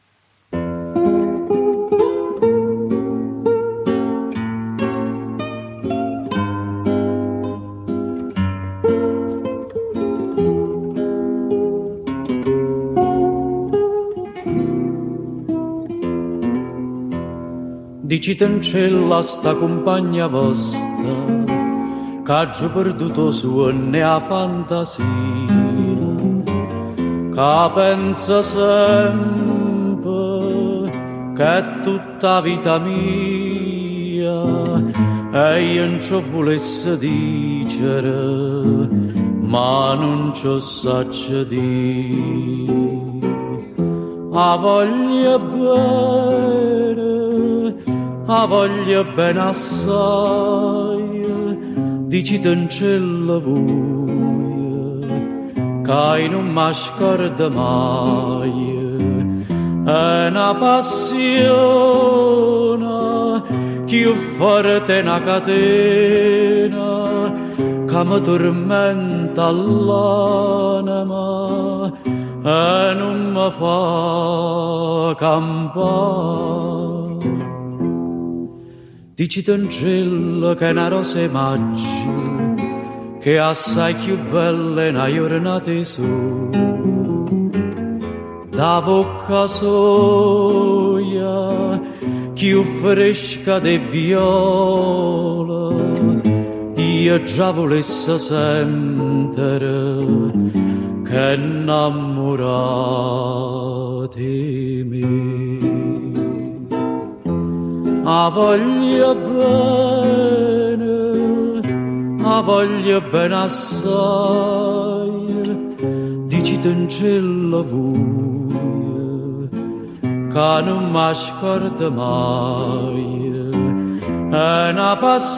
Dicite in cielo a sta compagna vostra che ha perduto suonne a fantasia, che pensa sempre che è tutta vita mia e io non ci volesse dicere ma non ci saccio dire. A voglia bene, a voglia bene assai, dicite in cielo voi, che non mi scorda mai. È una passione più forte una catena che mi tormenta l'anima e non mi fa campare. Dicite in cielo che è una rosa maggia che è assai più bella in una giornata sola. Da bocca soia più fresca de viola io già volesse sentire che innamorate me. A voglia bene, a voglia bene assai, dicite in cielo voi, che non mi scorda mai. È una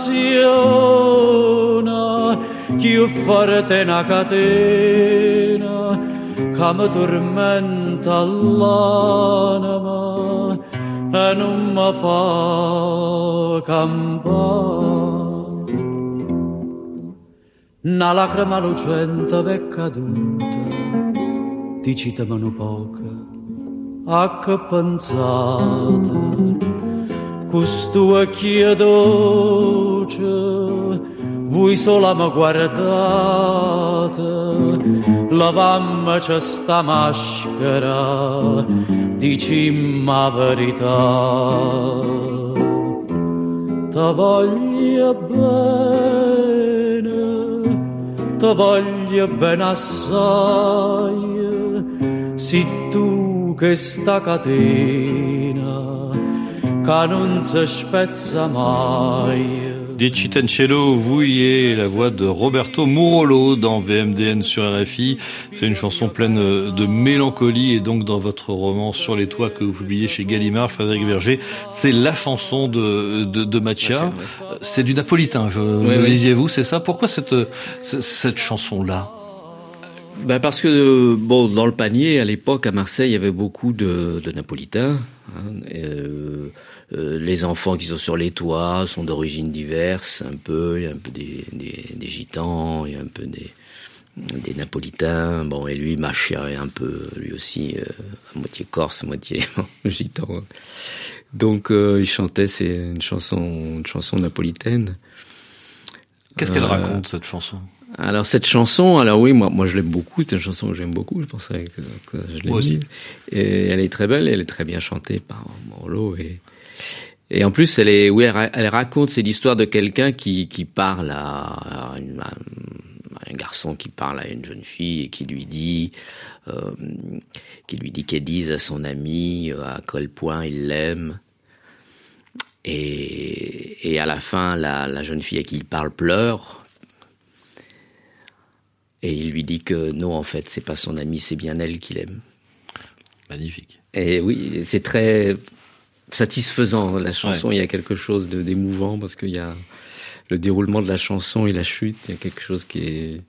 passione più forte una catena che mi tormenta l'anima e non mi fa campare. Una lacrima lucente v'è caduta, dicitemelo poca, a che pensate, questo occhio dolce, voi sola mi guardate, lavammo c'è sta maschera, dicimmo la verità. Ti voglio bene, ti voglio bene assai, si tu che sta catena che non si spezza mai. Dicite in cielo, vous et la voix de Roberto Murolo dans V M D N sur R F I. C'est une chanson pleine de mélancolie et donc dans votre roman Sur les toits que vous publiez chez Gallimard, Frédéric Verger, c'est la chanson de, de, de Macha. Ouais. C'est du napolitain, je, oui, me oui. disiez-vous, c'est ça? Pourquoi cette, cette chanson-là? Ben parce que bon, dans le panier, à l'époque, à Marseille, il y avait beaucoup de, de napolitains. Hein, et, euh, euh, les enfants qui sont sur les toits sont d'origines diverses, un peu. Il y a un peu des, des, des gitans, il y a un peu des, des napolitains. Bon, et lui, Macha est un peu, lui aussi, euh, à moitié corse, à moitié gitan. Donc, euh, il chantait, c'est une chanson, une chanson napolitaine. Qu'est-ce qu'elle euh, raconte, cette chanson? Alors cette chanson, alors oui, moi, moi je l'aime beaucoup. C'est une chanson que j'aime beaucoup. Je pensais que, que je l'aime aussi. Et elle est très belle. Elle est très bien chantée par Murolo et et en plus elle est, oui, elle, elle raconte, c'est l'histoire de quelqu'un qui qui parle à, à, une, à un garçon qui parle à une jeune fille et qui lui dit, euh, qui lui dit qu'elle dise à son ami à quel point il l'aime. Et, et à la fin, la, la jeune fille à qui il parle pleure. Et il lui dit que non, en fait, c'est pas son ami, c'est bien elle qu'il aime. Magnifique. Et oui, c'est très satisfaisant, la chanson. Ouais. Il y a quelque chose de, d'émouvant parce qu'il y a le déroulement de la chanson et la chute. Il y a quelque chose qui est,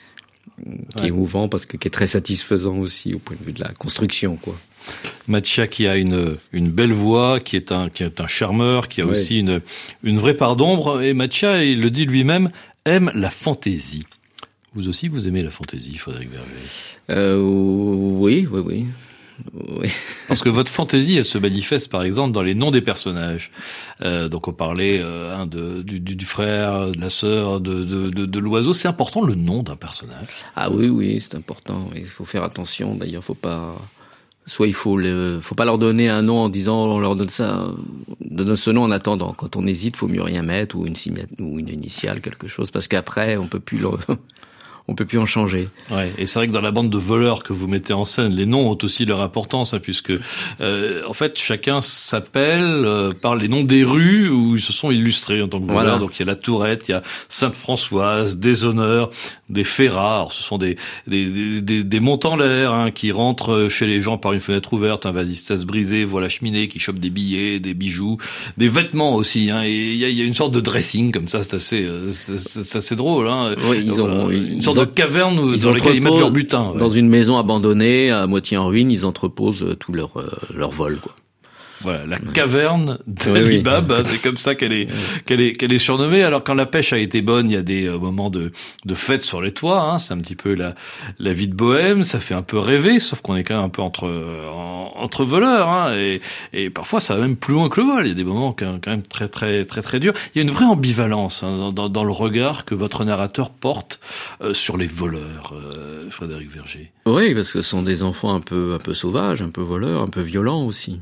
qui ouais. est émouvant parce que qui est très satisfaisant aussi au point de vue de la construction, quoi. Mattia qui a une une belle voix, qui est un qui est un charmeur, qui a ouais. aussi une une vraie part d'ombre. Et Mattia, il le dit lui-même, aime la fantaisie. Vous aussi, vous aimez la fantaisie, Frédéric Verger? euh, Oui, oui, oui. Oui. Parce que votre fantaisie, elle se manifeste par exemple dans les noms des personnages. Euh, donc on parlait euh, hein, de, du, du frère, de la sœur, de, de, de, de l'oiseau. C'est important le nom d'un personnage. Ah oui, oui, c'est important. Il faut faire attention. D'ailleurs, faut pas. Soit il faut le, faut pas leur donner un nom en disant on leur donne ça, donne ce nom en attendant. Quand on hésite, faut mieux rien mettre ou une signat, ou une initiale, quelque chose, parce qu'après on peut plus le. On peut plus en changer. Ouais, et c'est vrai que dans la bande de voleurs que vous mettez en scène, les noms ont aussi leur importance, hein, puisque euh, en fait chacun s'appelle euh, par les noms des rues où ils se sont illustrés en tant que voleurs. Voilà. Donc il y a la Tourette, il y a Sainte-Françoise, Déshonneur, des Ferrats. Alors, ce sont des des des, des, des montes en l'air hein, qui rentrent chez les gens par une fenêtre ouverte, un vasistas brisé, voient la cheminée, qui chopent des billets, des bijoux, des vêtements aussi. Hein, et il y a, y a une sorte de dressing comme ça, c'est assez c'est, c'est assez drôle. Hein. Oui, ils ont euh, une sorte de caverne où, dans laquelle ils mettent leur butin. Ouais. Dans une maison abandonnée, à moitié en ruine, ils entreposent tout leur euh, leur vol, quoi. Voilà, la caverne d'Ali Bab, oui. C'est comme ça qu'elle est, qu'elle est, qu'elle est surnommée. Alors quand la pêche a été bonne, il y a des euh, moments de, de fête sur les toits. Hein, c'est un petit peu la, la vie de bohème. Ça fait un peu rêver, sauf qu'on est quand même un peu entre, en, entre voleurs. Hein, et, et parfois ça va même plus loin que le vol. Il y a des moments quand même très, très, très, très durs. Il y a une vraie ambivalence hein, dans, dans le regard que votre narrateur porte euh, sur les voleurs, euh, Frédéric Verger. Oui, parce que ce sont des enfants un peu, un peu sauvages, un peu voleurs, un peu violents aussi.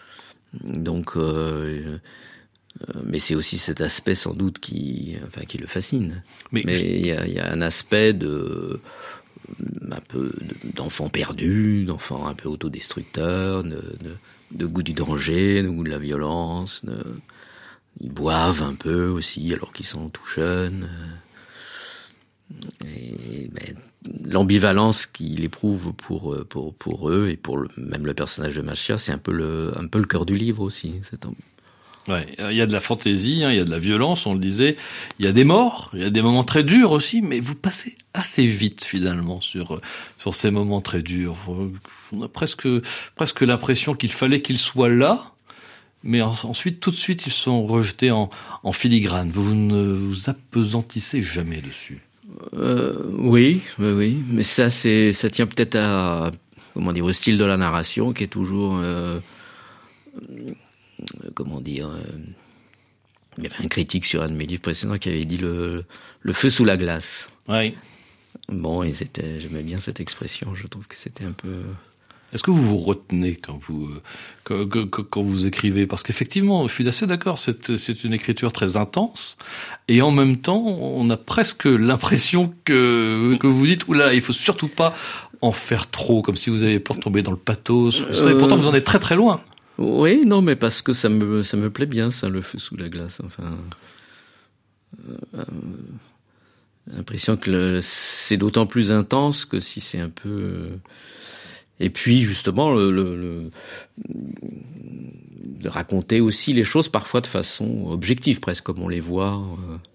Donc, euh, euh, mais c'est aussi cet aspect sans doute qui, enfin, qui le fascine. Mais il y a, y a un aspect de, un peu d'enfants perdus, d'enfants un peu autodestructeurs, de, de, de goût du danger, de goût de la violence. De, ils boivent un peu aussi alors qu'ils sont tout jeunes. Et ben, l'ambivalence qu'il éprouve pour pour pour eux et pour le, même le personnage de Mattia, c'est un peu le un peu le cœur du livre aussi. Cette amb... Ouais, il y a de la fantaisie, hein, il y a de la violence, on le disait, il y a des morts, il y a des moments très durs aussi, mais vous passez assez vite finalement sur sur ces moments très durs. On a presque presque l'impression qu'il fallait qu'ils soient là. Mais ensuite, tout de suite, ils sont rejetés en, en filigrane. Vous ne vous appesantissez jamais dessus. Euh, oui, oui, oui. Mais ça, c'est, ça tient peut-être à, comment dire, au style de la narration qui est toujours, euh, comment dire, euh, il y avait un critique sur un de mes livres précédents qui avait dit le, le feu sous la glace. Oui. Bon, et c'était, j'aimais bien cette expression. Je trouve que c'était un peu. Est-ce que vous vous retenez quand vous quand, quand, quand vous écrivez? Parce qu'effectivement, je suis assez d'accord, c'est, c'est une écriture très intense, et en même temps, on a presque l'impression que que vous dites oula, il faut surtout pas en faire trop, comme si vous avez peur de tomber dans le pathos. Vous savez, euh... pourtant, vous en êtes très très loin. Oui, non, mais parce que ça me ça me plaît bien, ça, le feu sous la glace. Enfin, euh, l'impression que le, c'est d'autant plus intense que si c'est un peu. Euh, Et puis justement, le, le, le, de raconter aussi les choses parfois de façon objective, presque comme on les voit,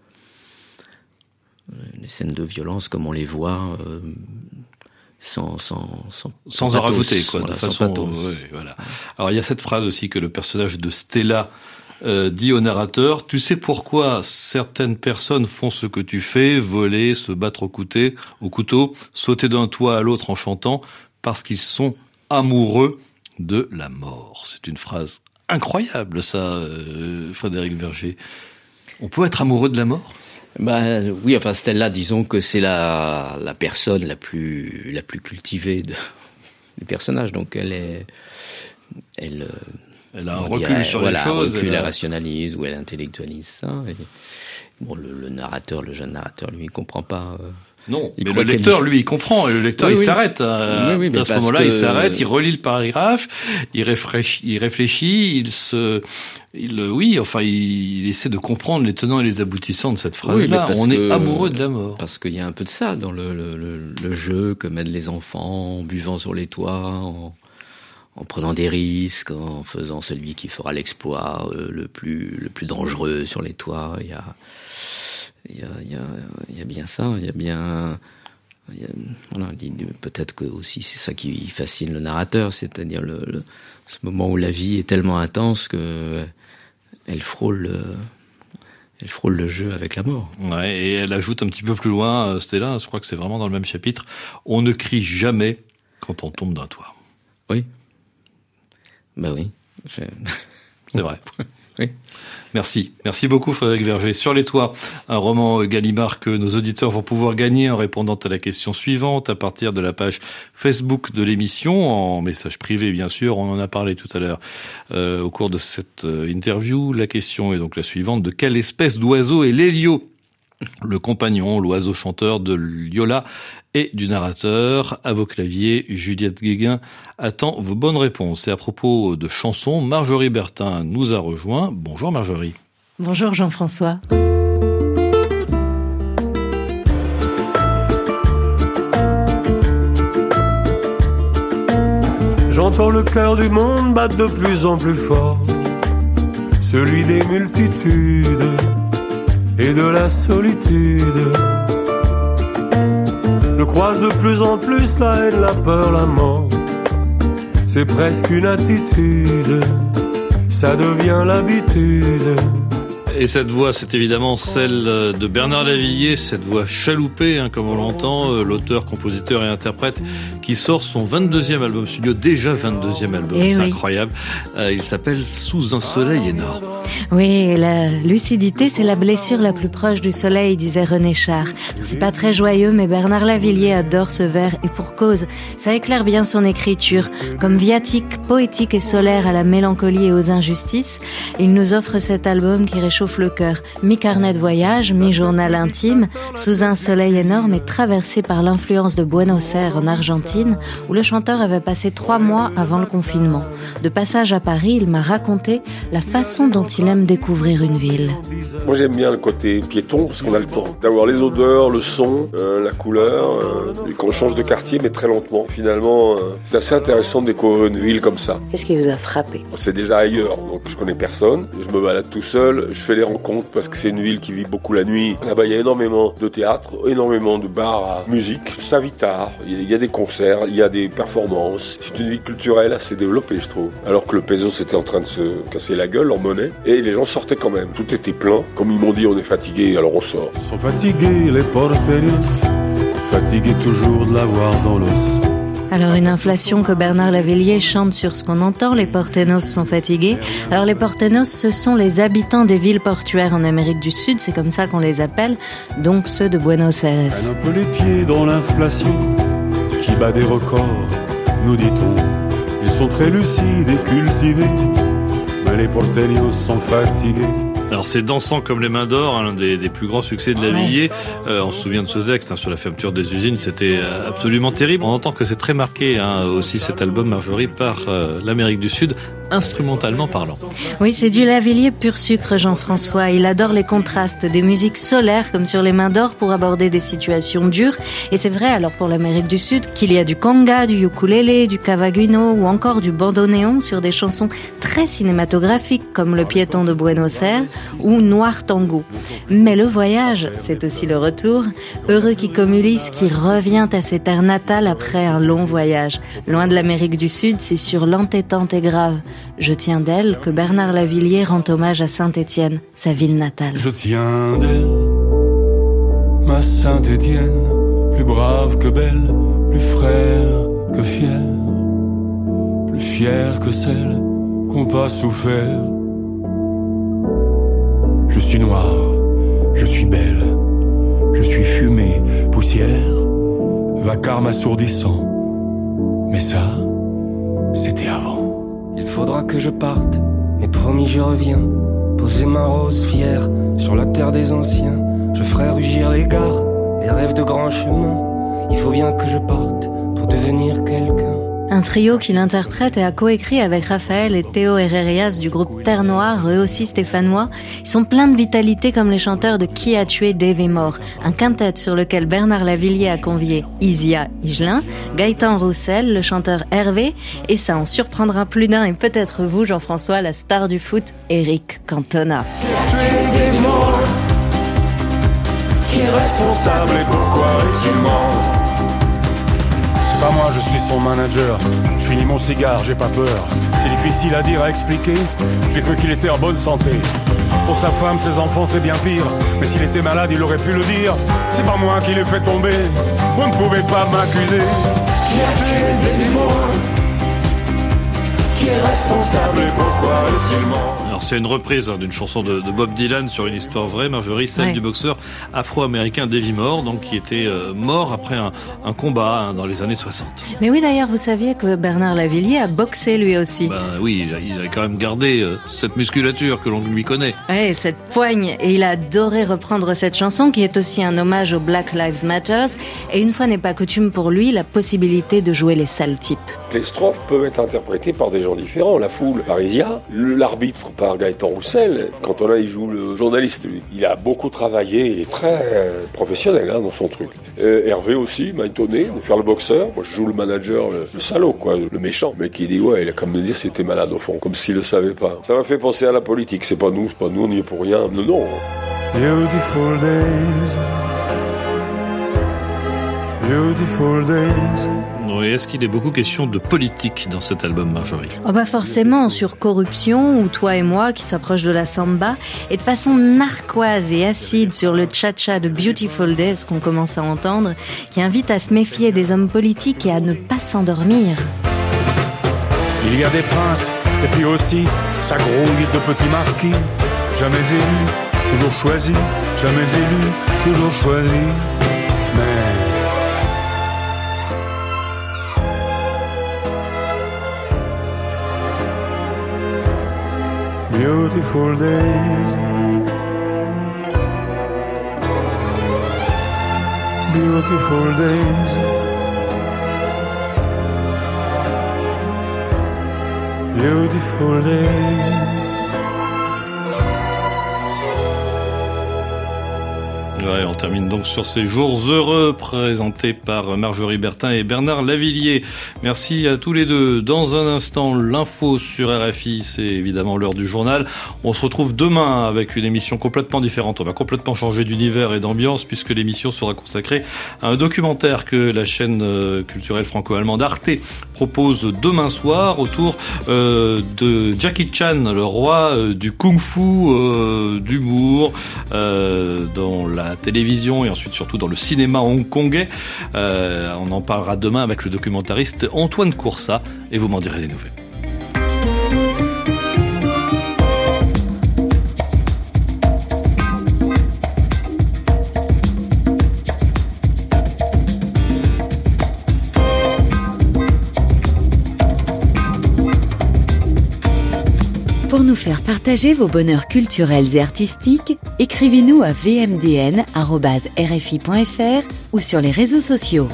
euh, les scènes de violence comme on les voit, euh, sans sans sans, sans, sans en rajouter quoi, voilà, de façon. Euh, ouais, voilà. Alors il y a cette phrase aussi que le personnage de Stella euh, dit au narrateur: tu sais pourquoi certaines personnes font ce que tu fais, voler, se battre au couteau, au couteau, sauter d'un toit à l'autre en chantant. Parce qu'ils sont amoureux de la mort. C'est une phrase incroyable, ça, euh, Frédéric Verger. On peut être amoureux de la mort ? Bah oui, enfin Stella, disons que c'est la la personne la plus la plus cultivée de, des personnages. Donc elle est, elle. Elle a un recul dirait, sur voilà, les choses. Elle recule, elle elle rationalise ou elle intellectualise ça. Et, bon, le, le narrateur, le jeune narrateur, lui, il comprend pas. Euh, Non, il mais le lecteur, lui, il comprend. Et le lecteur, oui, il oui. s'arrête. À, oui, oui, à ce moment-là, que... il s'arrête, il relit le paragraphe, il réfléchit, il, réfléchit, il se... Il, oui, enfin, il, il essaie de comprendre les tenants et les aboutissants de cette phrase-là. Oui, On est amoureux de la mort. Parce qu'il y a un peu de ça dans le, le, le, le jeu que mènent les enfants, en buvant sur les toits, en, en prenant des risques, en faisant celui qui fera l'exploit euh, le plus le plus dangereux sur les toits. Il y a il y a il y a il y a bien ça. Il y a bien il y a, voilà, peut-être que aussi c'est ça qui fascine le narrateur, c'est-à-dire le, le ce moment où la vie est tellement intense que elle frôle, elle frôle le jeu avec la mort. Ouais, et elle ajoute un petit peu plus loin, Stella, je crois que c'est vraiment dans le même chapitre, on ne crie jamais quand on tombe d'un toit. Oui. Bah oui. Je... C'est vrai. Oui. Merci. Merci beaucoup, Frédéric Verger. Sur les toits, un roman Gallimard que nos auditeurs vont pouvoir gagner en répondant à la question suivante à partir de la page Facebook de l'émission, en message privé, bien sûr. On en a parlé tout à l'heure euh, au cours de cette euh, interview. La question est donc la suivante. De quelle espèce d'oiseau est l'Hélio, le compagnon, l'oiseau chanteur de Lyola et du narrateur? À vos claviers, Juliette Guéguin attend vos bonnes réponses. Et à propos de chansons, Marjorie Bertin nous a rejoint. Bonjour Marjorie. Bonjour Jean-François. J'entends le cœur du monde battre de plus en plus fort, celui des multitudes et de la solitude. Je croise de plus en plus la haine, la peur, la mort. C'est presque une attitude, ça devient l'habitude. Et cette voix, c'est évidemment celle de Bernard Lavilliers, cette voix chaloupée, hein, comme on l'entend, l'auteur, compositeur et interprète, qui sort son vingt-deuxième album studio, déjà vingt-deuxième album, et c'est oui. incroyable. Euh, il s'appelle Sous un soleil énorme. Oui, la lucidité, c'est la blessure la plus proche du soleil, disait René Char. C'est pas très joyeux, mais Bernard Lavilliers adore ce vers, et pour cause. Ça éclaire bien son écriture. Comme viatique, poétique et solaire à la mélancolie et aux injustices, il nous offre cet album qui réchauffe le cœur. Mi-carnet de voyage, mi-journal intime, Sous un soleil énorme et traversé par l'influence de Buenos Aires en Argentine, où le chanteur avait passé trois mois avant le confinement. De passage à Paris, il m'a raconté la façon dont il aime découvrir une ville. Moi j'aime bien le côté piéton parce qu'on a le temps d'avoir les odeurs, le son, euh, la couleur, euh, et qu'on change de quartier mais très lentement. Finalement, euh, c'est assez intéressant de découvrir une ville comme ça. Qu'est-ce qui vous a frappé? C'est déjà ailleurs, donc je connais personne, je me balade tout seul, je fais les rencontres parce que c'est une ville qui vit beaucoup la nuit. Là-bas il y a énormément de théâtre, énormément de bars à musique, ça vit tard, il y a des concerts, il y a des performances. C'est une ville culturelle assez développée je trouve. Alors que le peso c'était en train de se casser la gueule en monnaie et les gens sortaient quand même. Tout était plein. Comme ils m'ont dit, on est fatigués, alors on sort. Ils sont fatigués, les porteros, fatigués toujours de l'avoir dans l'os. Alors une inflation que Bernard Lavilliers chante sur ce qu'on entend, les porteños sont fatigués. Alors les porteños, ce sont les habitants des villes portuaires en Amérique du Sud, c'est comme ça qu'on les appelle, donc ceux de Buenos Aires. Un peu les pieds dans l'inflation, qui bat des records, nous dit-on. Ils sont très lucides et cultivés, mais les porteños sont fatigués. Alors c'est Dansant comme les mains d'or, l'un des, des plus grands succès de Lavilliers. Euh, on se souvient de ce texte hein, sur la fermeture des usines, c'était absolument terrible. On entend que c'est très marqué hein, aussi cet album, Marjorie, par euh, l'Amérique du Sud, instrumentalement parlant. Oui, c'est du Lavilliers pur sucre, Jean-François. Il adore les contrastes, des musiques solaires comme sur les mains d'or pour aborder des situations dures. Et c'est vrai alors pour l'Amérique du Sud qu'il y a du conga, du ukulélé, du cavaguino ou encore du bandoneon sur des chansons très cinématographiques comme Le piéton de Buenos Aires ou Noir Tango. Mais le voyage, c'est aussi le retour. Heureux qui comme Ulysse qui revient à ses terres natales après un long voyage. Loin de l'Amérique du Sud, c'est sur l'entêtante et grave Je tiens d'elle que Bernard Lavilliers rend hommage à Saint-Étienne, sa ville natale. Je tiens d'elle, ma Saint-Étienne, plus brave que belle, plus frère que fier, plus fière que celle qu'on pas souffert. Je suis noir, je suis belle, je suis fumée, poussière, vacarme assourdissant. Mais ça, c'était avant. Il faudra que je parte, mais promis je reviens. Poser ma rose fière sur la terre des anciens. Je ferai rugir les gares les rêves de grands chemins. Il faut bien que je parte pour devenir quelqu'un. Un trio qu'il interprète et a coécrit avec Raphaël et Théo Herrerias du groupe Terre Noire, eux aussi stéphanois. Ils sont pleins de vitalité comme les chanteurs de Qui a tué Davy Moore, un quintet sur lequel Bernard Lavilliers a convié Isia Higelin, Gaëtan Roussel, le chanteur Hervé, et ça en surprendra plus d'un et peut-être vous, Jean-François, la star du foot, Eric Cantona. Qui a tué Davy Moore? Qui est responsable et pourquoi est-il mort? C'est pas moi, je suis son manager. Je finis mon cigare, j'ai pas peur. C'est difficile à dire, à expliquer. J'ai cru qu'il était en bonne santé. Pour sa femme, ses enfants, c'est bien pire. Mais s'il était malade, il aurait pu le dire. C'est pas moi qui l'ai fait tomber. Vous ne pouvez pas m'accuser. Qui a tué Davy Moore? Qui est responsable et pourquoi est-il mort? Alors c'est une reprise hein, d'une chanson de, de Bob Dylan sur une histoire vraie, Marjorie, celle ouais. du boxeur afro-américain Davy Moore, donc qui était euh, mort après un, un combat hein, dans les années soixante. Mais oui, d'ailleurs, vous saviez que Bernard Lavilliers a boxé lui aussi. Ben oui, il a, il a quand même gardé euh, cette musculature que l'on lui connaît. Ouais, cette poigne. Et il a adoré reprendre cette chanson qui est aussi un hommage au Black Lives Matter. Et une fois n'est pas coutume pour lui, la possibilité de jouer les sales types. Les strophes peuvent être interprétées par des gens différents. La foule par Isia, l'arbitre par Gaëtan Roussel. Quand on a, il joue le journaliste, lui. Il a beaucoup travaillé, il est très euh, professionnel hein, dans son truc. Euh, Hervé aussi m'a étonné de faire le boxeur. Moi, je joue le manager, le, le salaud, quoi, le méchant. Mais qui dit, ouais, il a comme me dire qu'il était malade au fond, comme s'il le savait pas. Ça m'a fait penser à la politique. C'est pas nous, c'est pas nous, on n'y est pour rien. Non, non. Beautiful days. Beautiful days. Oui, est-ce qu'il est beaucoup question de politique dans cet album, Marjorie? Oh bah forcément, sur Corruption ou Toi et moi qui s'approche de la samba, et de façon narquoise et acide sur le cha-cha de Beautiful Days qu'on commence à entendre, qui invite à se méfier des hommes politiques et à ne pas s'endormir. Il y a des princes, et puis aussi sa grouille de petits marquis, jamais élu, toujours choisi, jamais élu, toujours choisi, mais... Beautiful days. Beautiful days. Beautiful days. Ouais, on termine donc sur ces jours heureux présentés par Marjorie Bertin et Bernard Lavilliers. Merci à tous les deux. Dans un instant, l'info sur R F I, c'est évidemment l'heure du journal. On se retrouve demain avec une émission complètement différente. On va complètement changer d'univers et d'ambiance puisque l'émission sera consacrée à un documentaire que la chaîne culturelle franco-allemande Arte propose demain soir autour euh, de Jackie Chan, le roi euh, du kung-fu, euh, d'humour, euh, dans la télévision et ensuite surtout dans le cinéma hongkongais. Euh, on en parlera demain avec le documentariste Antoine Coursat et vous m'en direz des nouvelles. Pour nous faire partager vos bonheurs culturels et artistiques, écrivez-nous à v m d n arobase r f i point f r ou sur les réseaux sociaux.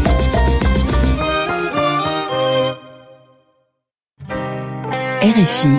R F I